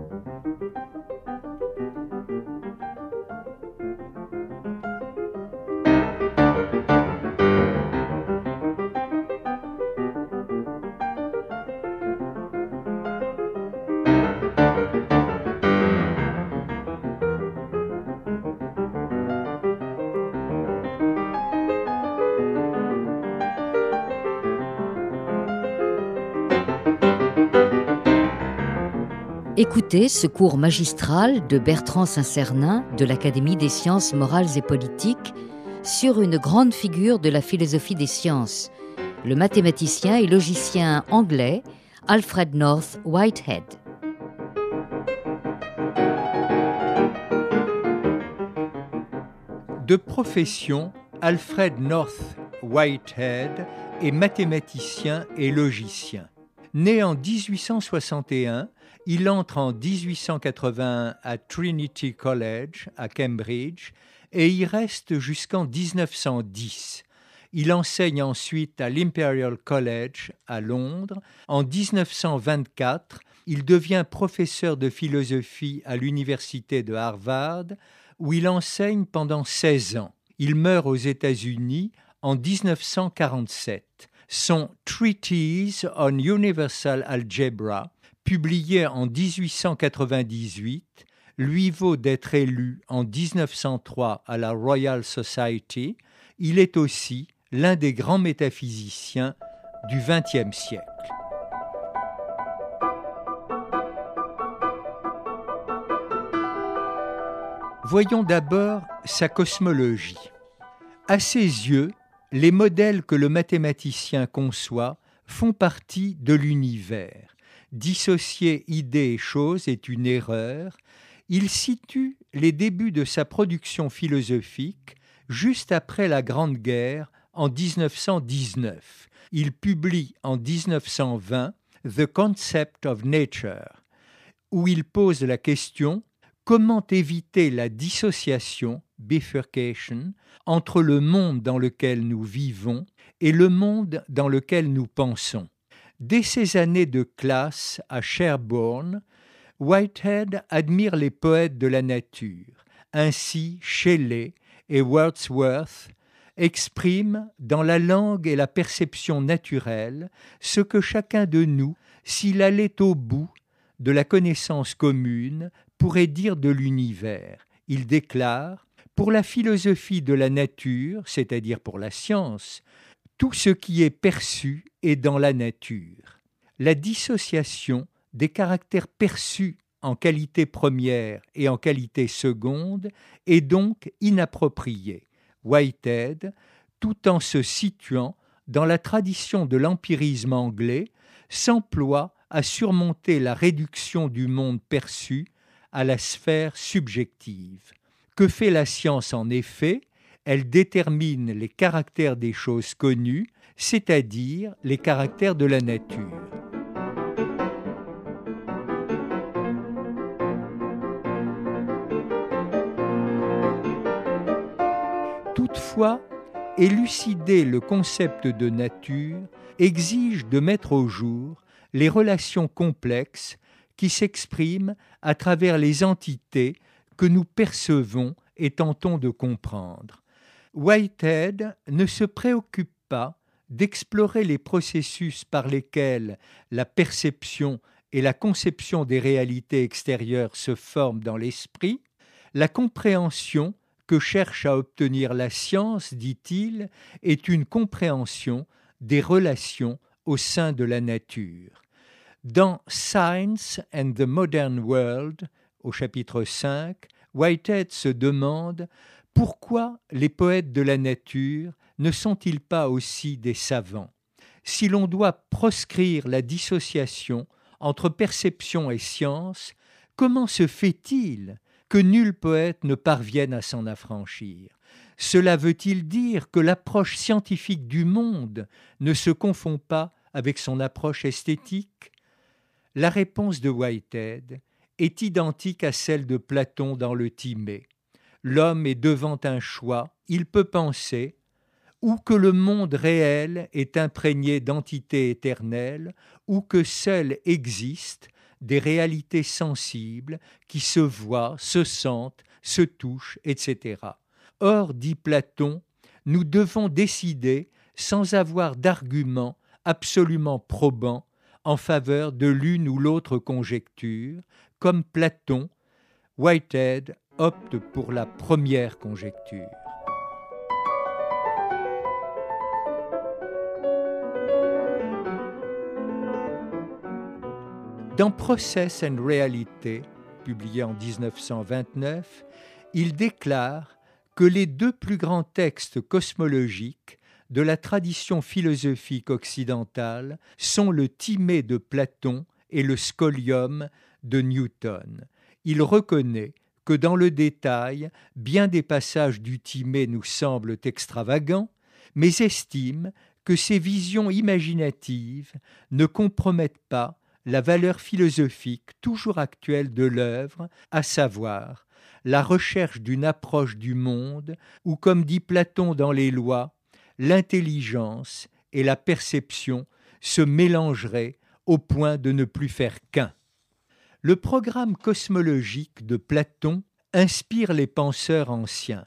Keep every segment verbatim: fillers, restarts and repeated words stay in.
Écoutez ce cours magistral de Bertrand Saint-Cernin de l'Académie des sciences morales et politiques sur une grande figure de la philosophie des sciences, le mathématicien et logicien anglais Alfred North Whitehead. De profession, Alfred North Whitehead est mathématicien et logicien. Né en dix-huit cent soixante et un, il entre en dix-huit cent quatre-vingt-un à Trinity College, à Cambridge, et y reste jusqu'en dix-neuf cent dix. Il enseigne ensuite à l'Imperial College, à Londres. En dix-neuf cent vingt-quatre, il devient professeur de philosophie à l'université de Harvard, où il enseigne pendant seize ans. Il meurt aux États-Unis en dix-neuf cent quarante-sept. Son Treatise on Universal Algebra, publié en dix-huit cent quatre-vingt-dix-huit, lui vaut d'être élu en dix-neuf cent trois à la Royal Society. Il est aussi l'un des grands métaphysiciens du vingtième siècle. Voyons d'abord sa cosmologie. À ses yeux, les modèles que le mathématicien conçoit font partie de l'univers. Dissocier idées et choses est une erreur. Il situe les débuts de sa production philosophique juste après la Grande Guerre en dix-neuf cent dix-neuf. Il publie en dix-neuf cent vingt The Concept of Nature, où il pose la question: comment éviter la dissociation, bifurcation, entre le monde dans lequel nous vivons et le monde dans lequel nous pensons. Dès ses années de classe à Sherborne, Whitehead admire les poètes de la nature. Ainsi, Shelley et Wordsworth expriment dans la langue et la perception naturelle ce que chacun de nous, s'il allait au bout de la connaissance commune, pourrait dire de l'univers. Il déclare: pour la philosophie de la nature, c'est-à-dire pour la science, tout ce qui est perçu est dans la nature. La dissociation des caractères perçus en qualité première et en qualité seconde est donc inappropriée. Whitehead, tout en se situant dans la tradition de l'empirisme anglais, s'emploie à surmonter la réduction du monde perçu à la sphère subjective. Que fait la science en effet ? Elle détermine les caractères des choses connues, c'est-à-dire les caractères de la nature. Toutefois, élucider le concept de nature exige de mettre au jour les relations complexes qui s'expriment à travers les entités que nous percevons et tentons de comprendre. Whitehead ne se préoccupe pas d'explorer les processus par lesquels la perception et la conception des réalités extérieures se forment dans l'esprit. La compréhension que cherche à obtenir la science, dit-il, est une compréhension des relations au sein de la nature. Dans Science and the Modern World, au chapitre cinq, Whitehead se demande pourquoi les poètes de la nature ne sont-ils pas aussi des savants ? Si l'on doit proscrire la dissociation entre perception et science, comment se fait-il que nul poète ne parvienne à s'en affranchir ? Cela veut-il dire que l'approche scientifique du monde ne se confond pas avec son approche esthétique ? La réponse de Whitehead est identique à celle de Platon dans le Timée. L'homme est devant un choix, il peut penser ou que le monde réel est imprégné d'entités éternelles, ou que seul existe, des réalités sensibles qui se voient, se sentent, se touchent, et cetera. Or, dit Platon, nous devons décider sans avoir d'arguments absolument probants en faveur de l'une ou l'autre conjecture, comme Platon, Whitehead opte pour la première conjecture. Dans Process and Reality, publié en dix-neuf cent vingt-neuf, il déclare que les deux plus grands textes cosmologiques de la tradition philosophique occidentale sont le Timée de Platon et le Scholium de Newton. Il reconnaît que dans le détail, bien des passages du Timée nous semblent extravagants, mais estime que ces visions imaginatives ne compromettent pas la valeur philosophique toujours actuelle de l'œuvre, à savoir la recherche d'une approche du monde où, comme dit Platon dans les Lois, l'intelligence et la perception se mélangeraient au point de ne plus faire qu'un. Le programme cosmologique de Platon inspire les penseurs anciens.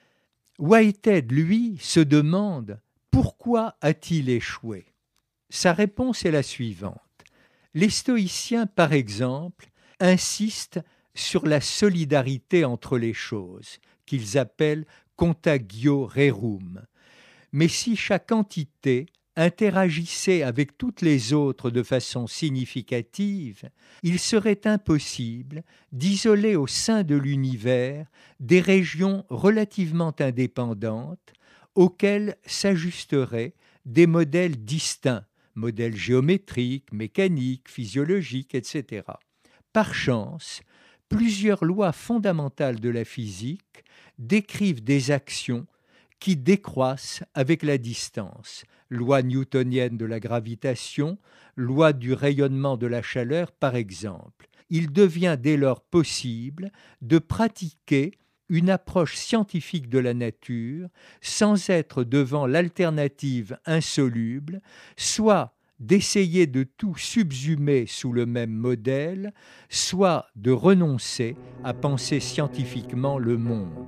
Whitehead, lui, se demande pourquoi a-t-il échoué ? Sa réponse est la suivante. Les stoïciens, par exemple, insistent sur la solidarité entre les choses, qu'ils appellent contagio rerum. Mais si chaque entité interagissait avec toutes les autres de façon significative, il serait impossible d'isoler au sein de l'univers des régions relativement indépendantes auxquelles s'ajusteraient des modèles distincts, modèles géométriques, mécaniques, physiologiques, et cetera. Par chance, plusieurs lois fondamentales de la physique décrivent des actions qui décroissent avec la distance. Loi newtonienne de la gravitation, loi du rayonnement de la chaleur, par exemple. Il devient dès lors possible de pratiquer une approche scientifique de la nature sans être devant l'alternative insoluble, soit d'essayer de tout subsumer sous le même modèle, soit de renoncer à penser scientifiquement le monde.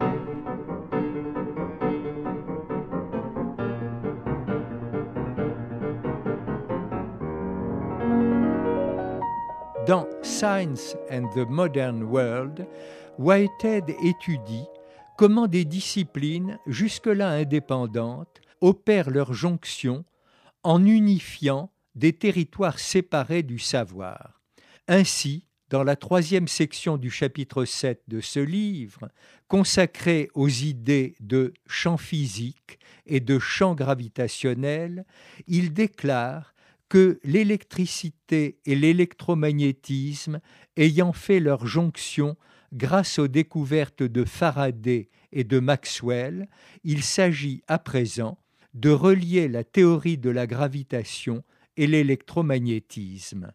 Dans Science and the Modern World, Whitehead étudie comment des disciplines jusque-là indépendantes opèrent leur jonction en unifiant des territoires séparés du savoir. Ainsi, dans la troisième section du chapitre sept de ce livre, consacré aux idées de champ physique et de champ gravitationnel, il déclare que l'électricité et l'électromagnétisme ayant fait leur jonction grâce aux découvertes de Faraday et de Maxwell, il s'agit à présent de relier la théorie de la gravitation et l'électromagnétisme.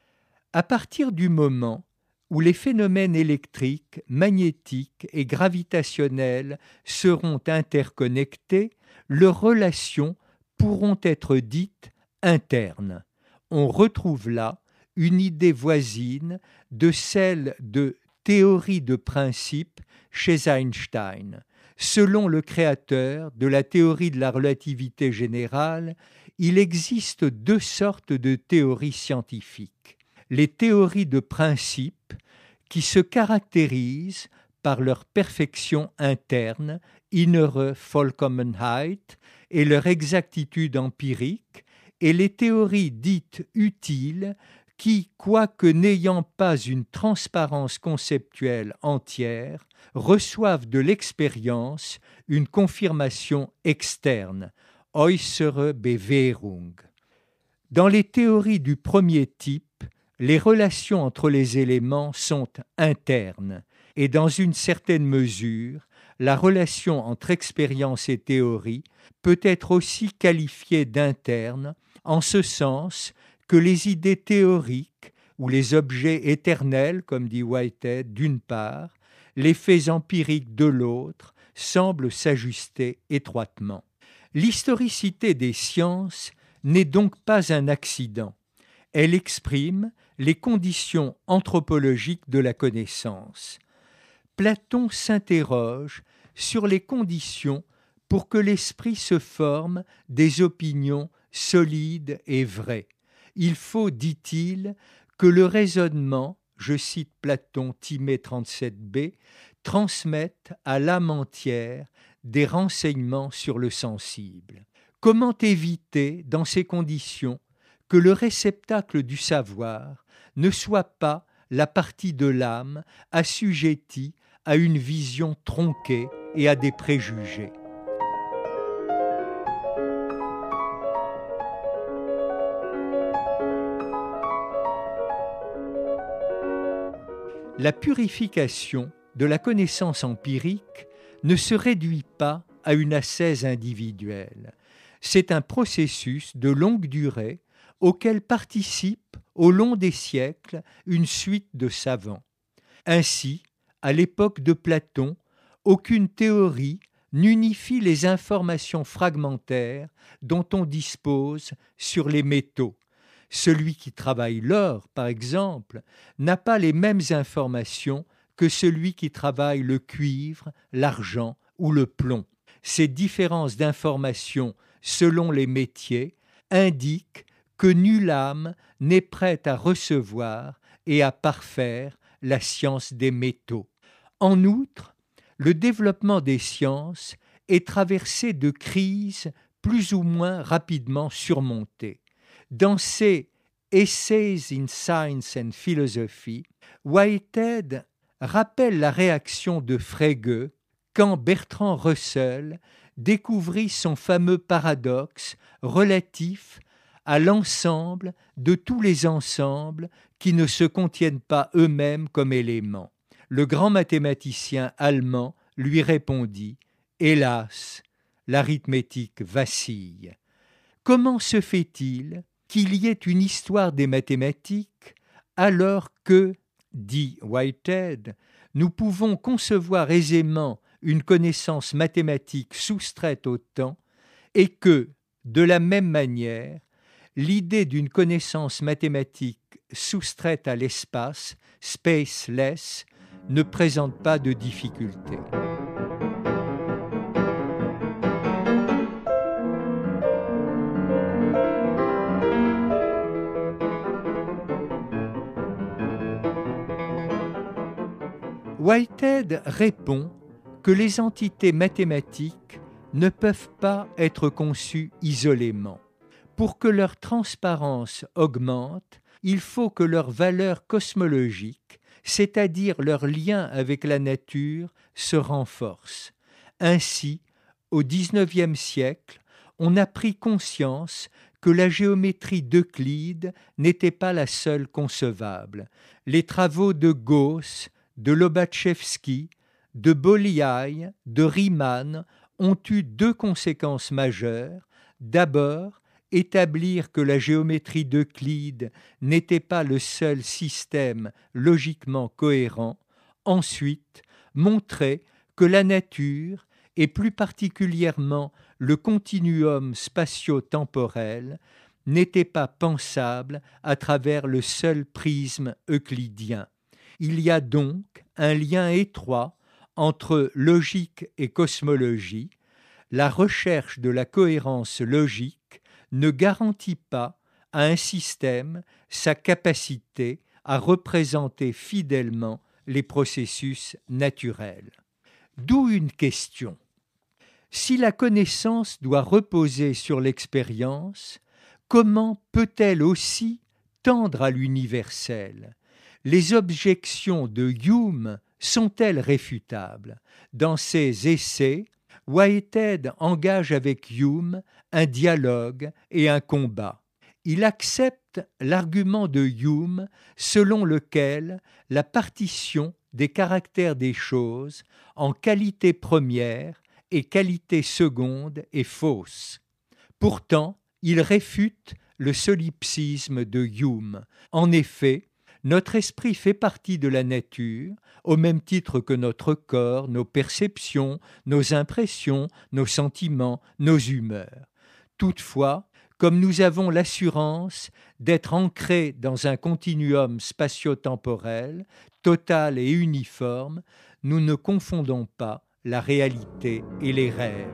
À partir du moment où les phénomènes électriques, magnétiques et gravitationnels seront interconnectés, leurs relations pourront être dites internes. On retrouve là une idée voisine de celle de théorie de principe chez Einstein. Selon le créateur de la théorie de la relativité générale, il existe deux sortes de théories scientifiques. Les théories de principe qui se caractérisent par leur perfection interne, innere Vollkommenheit, et leur exactitude empirique, et les théories dites utiles qui, quoique n'ayant pas une transparence conceptuelle entière, reçoivent de l'expérience une confirmation externe, äußere Bewährung. Dans les théories du premier type, les relations entre les éléments sont internes, et dans une certaine mesure, la relation entre expérience et théorie peut être aussi qualifiée d'interne, en ce sens que les idées théoriques ou les objets éternels, comme dit Whitehead, d'une part, les faits empiriques de l'autre, semblent s'ajuster étroitement. L'historicité des sciences n'est donc pas un accident. Elle exprime les conditions anthropologiques de la connaissance. Platon s'interroge sur les conditions pour que l'esprit se forme des opinions solides et vraies. Il faut, dit-il, que le raisonnement, je cite Platon, Timée trente-sept b, transmette à l'âme entière des renseignements sur le sensible. Comment éviter, dans ces conditions, que le réceptacle du savoir ne soit pas la partie de l'âme assujettie à une vision tronquée et à des préjugés? La purification de la connaissance empirique ne se réduit pas à une ascèse individuelle. C'est un processus de longue durée auquel participe au long des siècles une suite de savants. Ainsi, à l'époque de Platon, aucune théorie n'unifie les informations fragmentaires dont on dispose sur les métaux. Celui qui travaille l'or, par exemple, n'a pas les mêmes informations que celui qui travaille le cuivre, l'argent ou le plomb. Ces différences d'informations selon les métiers indiquent que nulle âme n'est prête à recevoir et à parfaire la science des métaux. En outre, le développement des sciences est traversé de crises plus ou moins rapidement surmontées. Dans ses Essays in Science and Philosophy, Whitehead rappelle la réaction de Frege quand Bertrand Russell découvrit son fameux paradoxe relatif à l'ensemble de tous les ensembles qui ne se contiennent pas eux-mêmes comme éléments. Le grand mathématicien allemand lui répondit « Hélas, l'arithmétique vacille ». Comment se fait-il qu'il y ait une histoire des mathématiques alors que, dit Whitehead, nous pouvons concevoir aisément une connaissance mathématique soustraite au temps et que, de la même manière, l'idée d'une connaissance mathématique soustraite à l'espace, spaceless, ne présente pas de difficulté. Whitehead répond que les entités mathématiques ne peuvent pas être conçues isolément. Pour que leur transparence augmente, il faut que leur valeur cosmologique, c'est-à-dire leur lien avec la nature, se renforce. Ainsi, au dix-neuvième siècle, on a pris conscience que la géométrie d'Euclide n'était pas la seule concevable. Les travaux de Gauss, de Lobachevsky, de Bolyai, de Riemann ont eu deux conséquences majeures. D'abord, établir que la géométrie d'Euclide n'était pas le seul système logiquement cohérent. Ensuite, montrer que la nature, et plus particulièrement le continuum spatio-temporel, n'était pas pensable à travers le seul prisme euclidien. Il y a donc un lien étroit entre logique et cosmologie. La recherche de la cohérence logique ne garantit pas à un système sa capacité à représenter fidèlement les processus naturels. D'où une question. Si la connaissance doit reposer sur l'expérience, comment peut-elle aussi tendre à l'universel ? Les objections de Hume sont-elles réfutables? Dans ses essais, Whitehead engage avec Hume un dialogue et un combat. Il accepte l'argument de Hume selon lequel la partition des caractères des choses en qualité première et qualité seconde est fausse. Pourtant, il réfute le solipsisme de Hume. En effet, notre esprit fait partie de la nature, au même titre que notre corps, nos perceptions, nos impressions, nos sentiments, nos humeurs. Toutefois, comme nous avons l'assurance d'être ancrés dans un continuum spatio-temporel, total et uniforme, nous ne confondons pas la réalité et les rêves.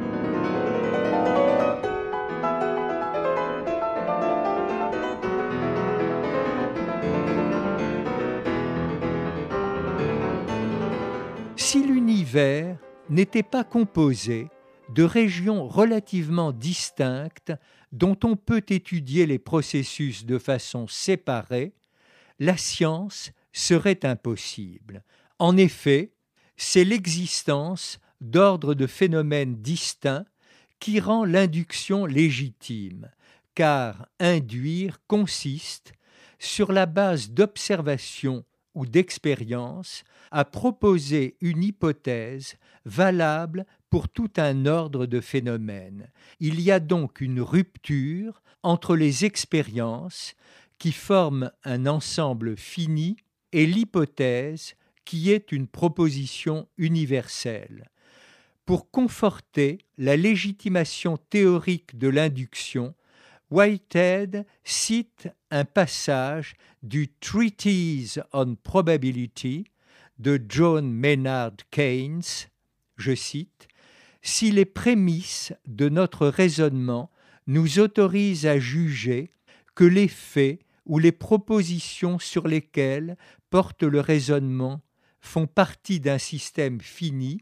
Si l'univers n'était pas composé de régions relativement distinctes dont on peut étudier les processus de façon séparée, la science serait impossible. En effet, c'est l'existence d'ordres de phénomènes distincts qui rend l'induction légitime, car induire consiste, sur la base d'observations ou d'expériences, à proposer une hypothèse valable pour tout un ordre de phénomènes. Il y a donc une rupture entre les expériences qui forment un ensemble fini et l'hypothèse qui est une proposition universelle. Pour conforter la légitimation théorique de l'induction, Whitehead cite un passage du Treatise on Probability de John Maynard Keynes, je cite, « Si les prémices de notre raisonnement nous autorisent à juger que les faits ou les propositions sur lesquelles porte le raisonnement font partie d'un système fini,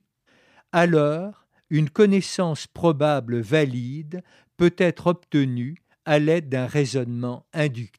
alors une connaissance probable valide peut être obtenue à l'aide d'un raisonnement inductif. »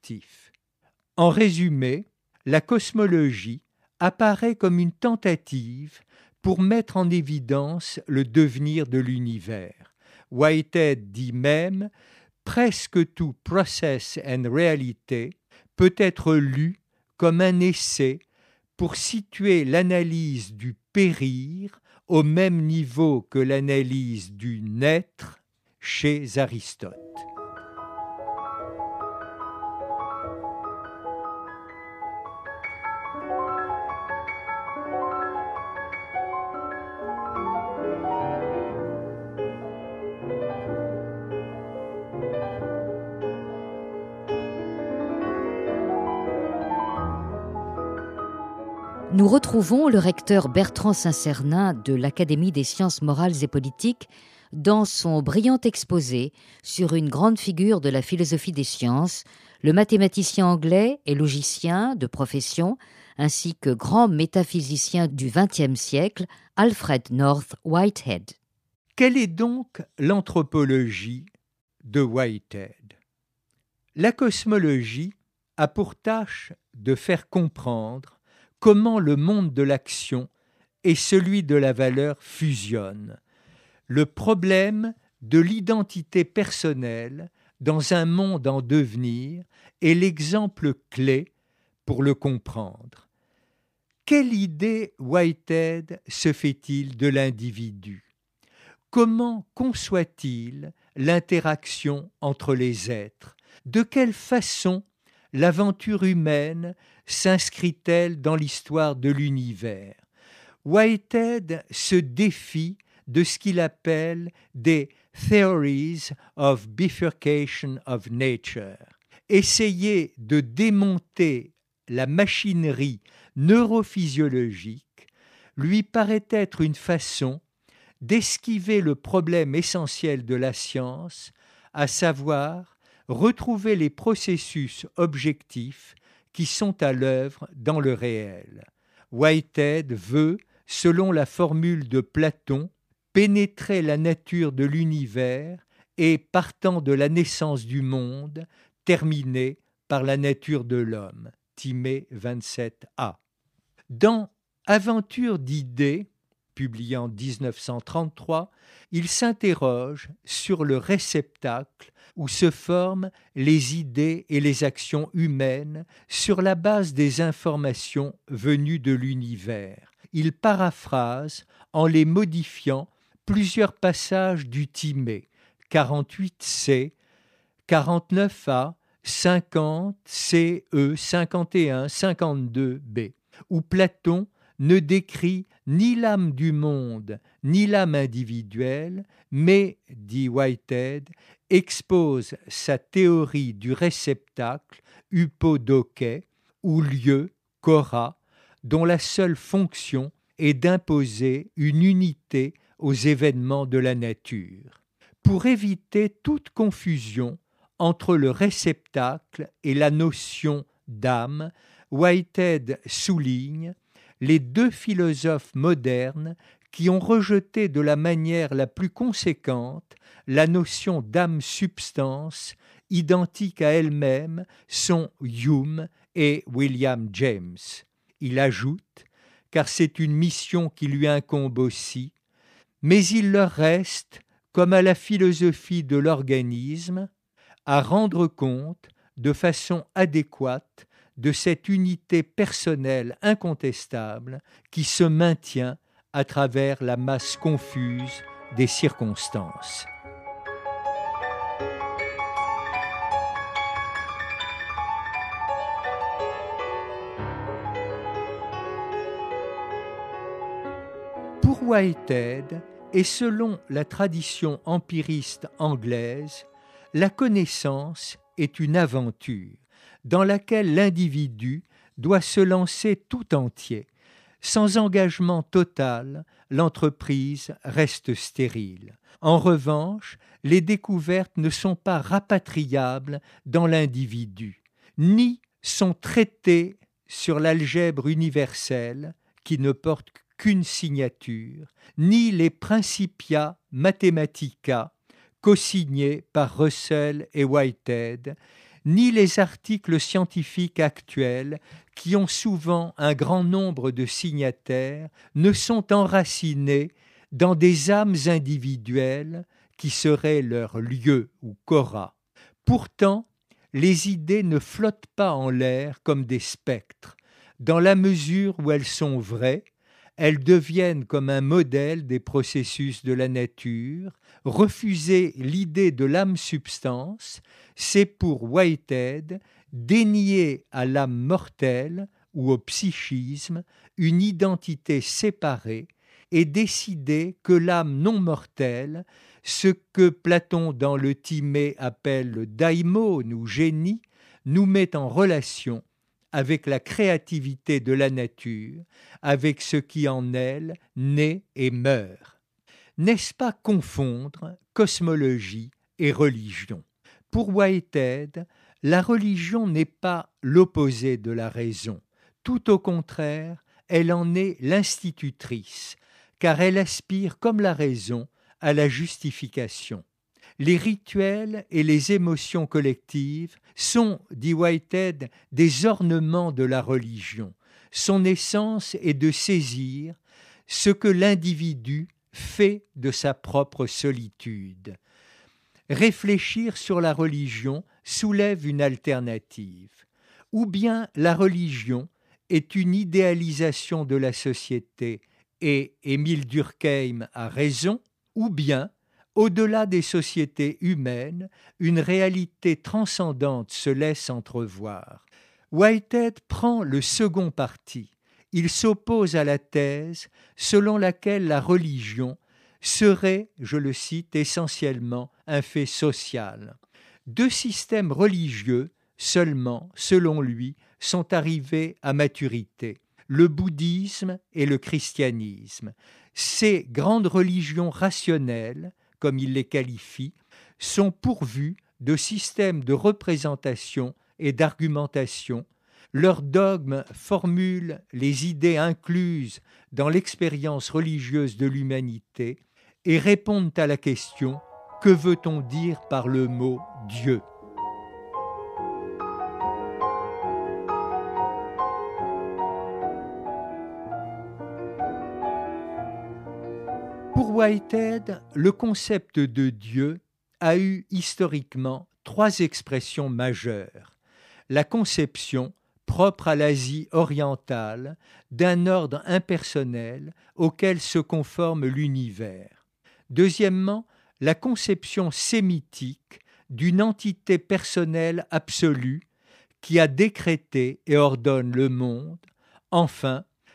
En résumé, la cosmologie apparaît comme une tentative pour mettre en évidence le devenir de l'univers. Whitehead dit même « Presque tout process and réalité peut être lu comme un essai pour situer l'analyse du périr au même niveau que l'analyse du naître chez Aristote. » Nous retrouvons le recteur Bertrand Saint-Cernin de l'Académie des sciences morales et politiques dans son brillant exposé sur une grande figure de la philosophie des sciences, le mathématicien anglais et logicien de profession, ainsi que grand métaphysicien du vingtième siècle, Alfred North Whitehead. Quelle est donc l'anthropologie de Whitehead ? La cosmologie a pour tâche de faire comprendre comment le monde de l'action et celui de la valeur fusionnent. Le problème de l'identité personnelle dans un monde en devenir est l'exemple clé pour le comprendre. Quelle idée Whitehead se fait-il de l'individu ? Comment conçoit-il l'interaction entre les êtres ? De quelle façon l'aventure humaine s'inscrit-elle dans l'histoire de l'univers ? Whitehead se défie de ce qu'il appelle des « theories of bifurcation of nature ». Essayer de démonter la machinerie neurophysiologique lui paraît être une façon d'esquiver le problème essentiel de la science, à savoir retrouver les processus objectifs qui sont à l'œuvre dans le réel. Whitehead veut, selon la formule de Platon, pénétrer la nature de l'univers et, partant de la naissance du monde, terminer par la nature de l'homme. Timée vingt-sept a. Dans Aventure d'idées, publié en dix-neuf cent trente-trois, il s'interroge sur le réceptacle où se forment les idées et les actions humaines sur la base des informations venues de l'univers. Il paraphrase, en les modifiant, plusieurs passages du Timée, quarante-huit c, quarante-neuf a, cinquante, C E, cinquante et un, cinquante-deux b, où Platon ne décrit ni l'âme du monde, ni l'âme individuelle, mais, dit Whitehead, expose sa théorie du réceptacle, upodoké, ou lieu, kora, dont la seule fonction est d'imposer une unité aux événements de la nature. Pour éviter toute confusion entre le réceptacle et la notion d'âme, Whitehead souligne les deux philosophes modernes qui ont rejeté de la manière la plus conséquente la notion d'âme-substance, identique à elle-même, sont Hume et William James. Il ajoute, car c'est une mission qui lui incombe aussi, mais il leur reste, comme à la philosophie de l'organisme, à rendre compte de façon adéquate de cette unité personnelle incontestable qui se maintient à travers la masse confuse des circonstances. Pour Whitehead, et selon la tradition empiriste anglaise, la connaissance est une aventure dans laquelle l'individu doit se lancer tout entier. Sans engagement total, l'entreprise reste stérile. En revanche, les découvertes ne sont pas rapatriables dans l'individu, ni sont traitées sur l'algèbre universelle qui ne porte qu'une signature, ni les Principia Mathematica co-signés par Russell et Whitehead, ni les articles scientifiques actuels qui ont souvent un grand nombre de signataires ne sont enracinés dans des âmes individuelles qui seraient leur lieu ou kora. Pourtant, les idées ne flottent pas en l'air comme des spectres. Dans la mesure où elles sont vraies, elles deviennent comme un modèle des processus de la nature. Refuser l'idée de l'âme-substance, c'est pour Whitehead dénier à l'âme mortelle ou au psychisme une identité séparée et décider que l'âme non mortelle, ce que Platon dans le Timée appelle le daimon ou génie, nous met en relation avec la créativité de la nature, avec ce qui en elle naît et meurt. N'est-ce pas confondre cosmologie et religion? Pour Whitehead, la religion n'est pas l'opposé de la raison. Tout au contraire, elle en est l'institutrice, car elle aspire comme la raison à la justification. Les rituels et les émotions collectives sont, dit Whitehead, des ornements de la religion. Son essence est de saisir ce que l'individu fait de sa propre solitude. Réfléchir sur la religion soulève une alternative. Ou bien la religion est une idéalisation de la société, et Émile Durkheim a raison, ou bien, au-delà des sociétés humaines, une réalité transcendante se laisse entrevoir. Whitehead prend le second parti. Il s'oppose à la thèse selon laquelle la religion serait, je le cite, essentiellement un fait social. Deux systèmes religieux seulement, selon lui, sont arrivés à maturité, le bouddhisme et le christianisme. Ces grandes religions rationnelles, comme il les qualifie, sont pourvues de systèmes de représentation et d'argumentation. Leurs dogmes formulent les idées incluses dans l'expérience religieuse de l'humanité et répondent à la question « Que veut-on dire par le mot Dieu ?» Pour Whitehead, le concept de Dieu a eu historiquement trois expressions majeures. La conception, propre à l'Asie orientale, d'un ordre impersonnel auquel se conforme l'univers. Deuxièmement, la conception sémitique d'une entité personnelle absolue qui a décrété et ordonne le monde. Enfin,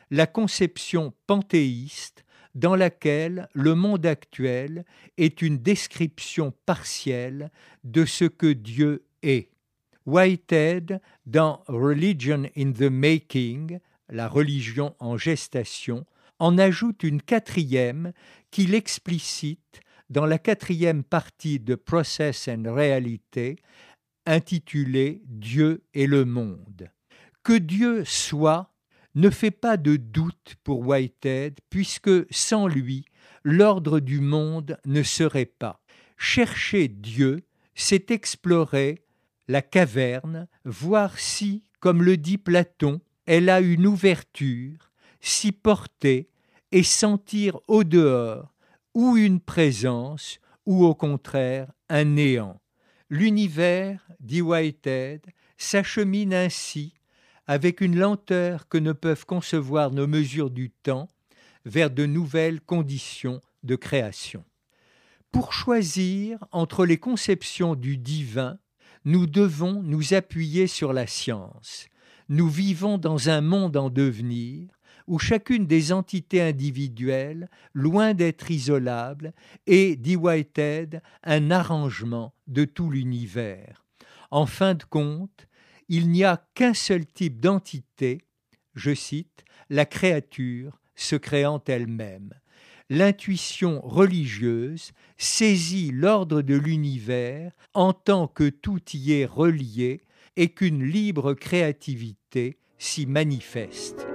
la conception panthéiste dans laquelle le monde actuel est une description partielle de ce que Dieu est. Whitehead, dans Religion in the Making, la religion en gestation, en ajoute une quatrième qu'il explicite dans la quatrième partie de Process and Reality, intitulée Dieu et le monde. Que Dieu soit ne fait pas de doute pour Whitehead, puisque sans lui, l'ordre du monde ne serait pas. Chercher Dieu, c'est explorer la caverne, voir si, comme le dit Platon, elle a une ouverture, s'y porter et sentir au dehors ou une présence ou au contraire un néant. L'univers, dit Whitehead, s'achemine ainsi avec une lenteur que ne peuvent concevoir nos mesures du temps vers de nouvelles conditions de création. Pour choisir entre les conceptions du divin, nous devons nous appuyer sur la science. Nous vivons dans un monde en devenir où chacune des entités individuelles, loin d'être isolable, est, dit Whitehead, un arrangement de tout l'univers. En fin de compte, il n'y a qu'un seul type d'entité, je cite, la créature se créant elle-même. L'intuition religieuse saisit l'ordre de l'univers en tant que tout y est relié et qu'une libre créativité s'y manifeste.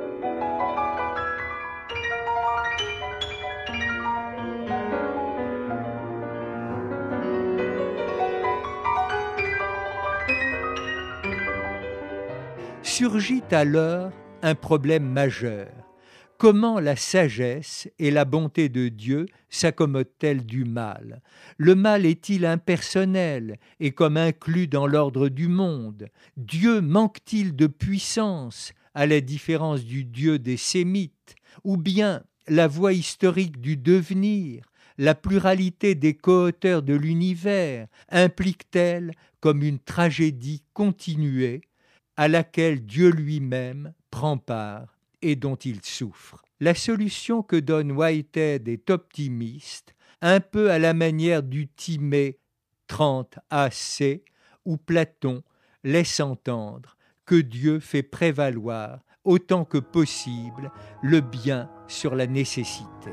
Surgit alors un problème majeur. Comment la sagesse et la bonté de Dieu s'accommodent-elles du mal? Le mal est-il impersonnel et comme inclus dans l'ordre du monde? Dieu manque-t-il de puissance, à la différence du Dieu des Sémites? Ou bien la voie historique du devenir, la pluralité des co-auteurs de l'univers, implique-t-elle comme une tragédie continuée à laquelle Dieu lui-même prend part et dont il souffre? La solution que donne Whitehead est optimiste, un peu à la manière du Timée trente A C, où Platon laisse entendre que Dieu fait prévaloir autant que possible le bien sur la nécessité.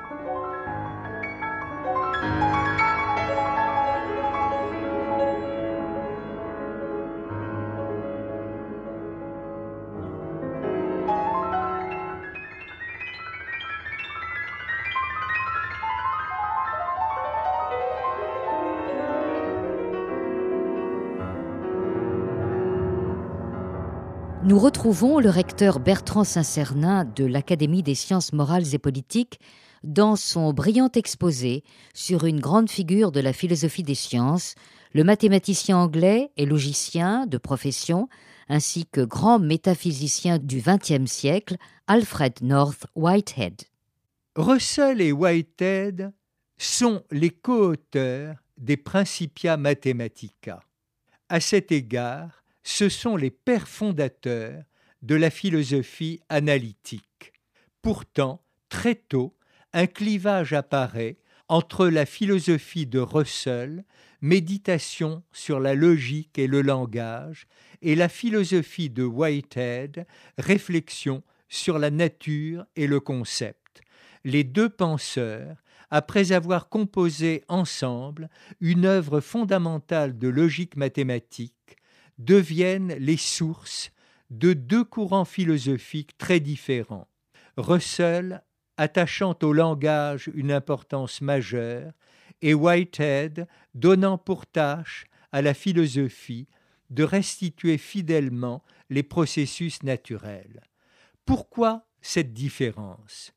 Nous retrouvons le recteur Bertrand Saint-Cernin de l'Académie des sciences morales et politiques dans son brillant exposé sur une grande figure de la philosophie des sciences, le mathématicien anglais et logicien de profession, ainsi que grand métaphysicien du vingtième siècle, Alfred North Whitehead. Russell et Whitehead sont les co-auteurs des Principia Mathematica. À cet égard, ce sont les pères fondateurs de la philosophie analytique. Pourtant, très tôt, un clivage apparaît entre la philosophie de Russell, méditation sur la logique et le langage, et la philosophie de Whitehead, réflexion sur la nature et le concept. Les deux penseurs, après avoir composé ensemble une œuvre fondamentale de logique mathématique, deviennent les sources de deux courants philosophiques très différents. Russell attachant au langage une importance majeure et Whitehead donnant pour tâche à la philosophie de restituer fidèlement les processus naturels. Pourquoi cette différence?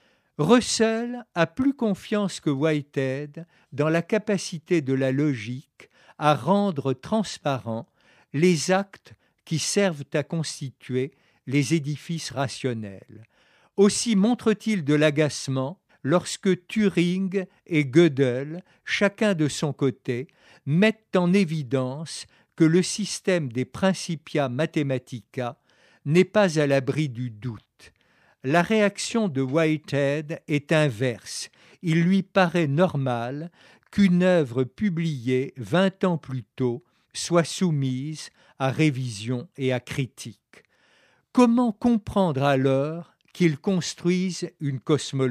Russell a plus confiance que Whitehead dans la capacité de la logique à rendre transparents les actes qui servent à constituer les édifices rationnels. Aussi montre-t-il de l'agacement lorsque Turing et Gödel, chacun de son côté, mettent en évidence que le système des Principia Mathematica n'est pas à l'abri du doute. La réaction de Whitehead est inverse. Il lui paraît normal qu'une œuvre publiée vingt ans plus tôt soit soumise à révision et à critique. Comment comprendre alors qu'il construise une cosmologie ?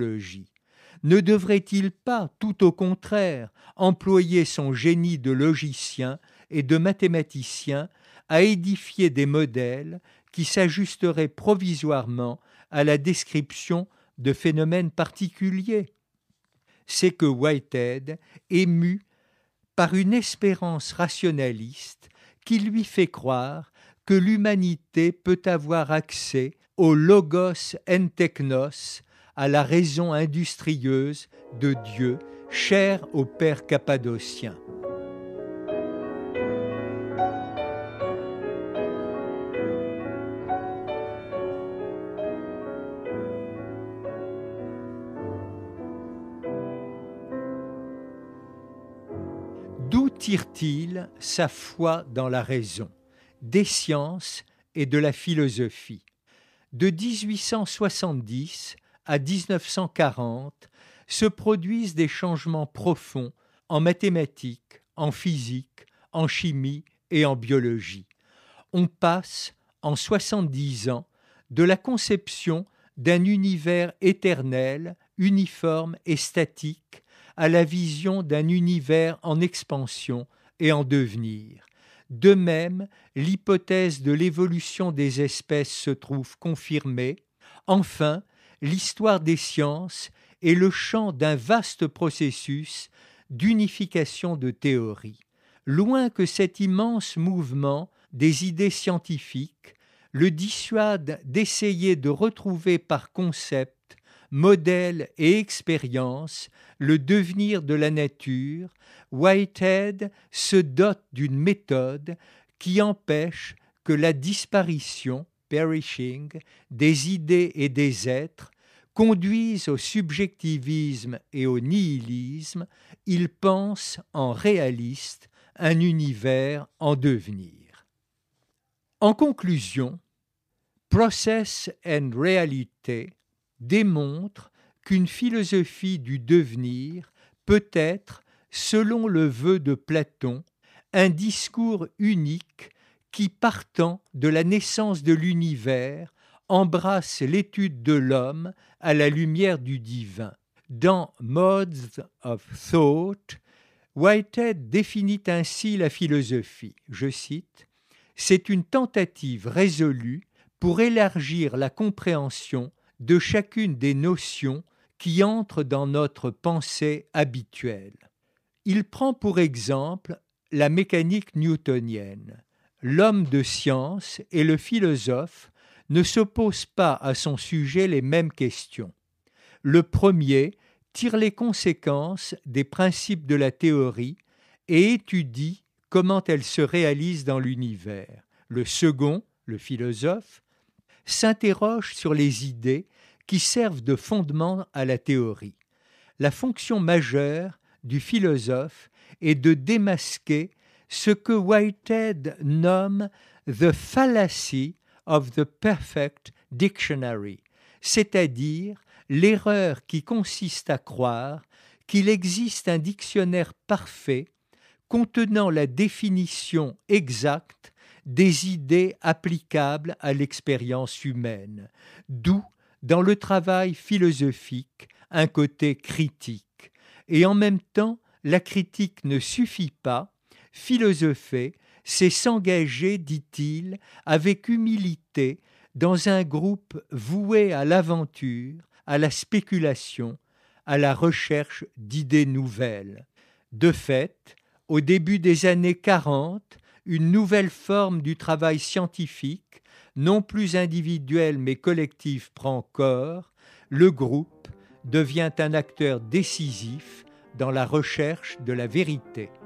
Ne devrait-il pas, tout au contraire, employer son génie de logicien et de mathématicien à édifier des modèles qui s'ajusteraient provisoirement à la description de phénomènes particuliers ? C'est que Whitehead est mu par une espérance rationaliste qui lui fait croire que l'humanité peut avoir accès au logos en technos, à la raison industrieuse de Dieu, chère au père cappadocien. D'où tire-t-il sa foi dans la raison, des sciences et de la philosophie ? De dix-huit cent soixante-dix à dix-neuf cent quarante se produisent des changements profonds en mathématiques, en physique, en chimie et en biologie. On passe, en soixante-dix ans, de la conception d'un univers éternel, uniforme et statique, à la vision d'un univers en expansion et en devenir. De même, l'hypothèse de l'évolution des espèces se trouve confirmée. Enfin, l'histoire des sciences est le champ d'un vaste processus d'unification de théories. Loin que cet immense mouvement des idées scientifiques le dissuade d'essayer de retrouver par concept, modèle et expérience le devenir de la nature, Whitehead se dote d'une méthode qui empêche que la disparition, perishing, des idées et des êtres conduise au subjectivisme et au nihilisme. Il pense en réaliste un univers en devenir. En conclusion, Process and Reality démontre qu'une philosophie du devenir peut être, selon le vœu de Platon, un discours unique qui, partant de la naissance de l'univers, embrasse l'étude de l'homme à la lumière du divin. Dans Modes of Thought, Whitehead définit ainsi la philosophie, je cite, « C'est une tentative résolue pour élargir la compréhension de chacune des notions qui entrent dans notre pensée habituelle. » Il prend pour exemple la mécanique newtonienne. L'homme de science et le philosophe ne s'opposent pas à son sujet les mêmes questions. Le premier tire les conséquences des principes de la théorie et étudie comment elle se réalise dans l'univers. Le second, le philosophe, s'interroge sur les idées qui servent de fondement à la théorie. La fonction majeure du philosophe est de démasquer ce que Whitehead nomme « the fallacy of the perfect dictionary », c'est-à-dire l'erreur qui consiste à croire qu'il existe un dictionnaire parfait contenant la définition exacte des idées applicables à l'expérience humaine, d'où, dans le travail philosophique, un côté critique. Et en même temps, la critique ne suffit pas. Philosopher, c'est s'engager, dit-il, avec humilité dans un groupe voué à l'aventure, à la spéculation, à la recherche d'idées nouvelles. De fait, au début des années quarante, une nouvelle forme du travail scientifique, non plus individuel mais collectif, prend corps. Le groupe devient un acteur décisif dans la recherche de la vérité.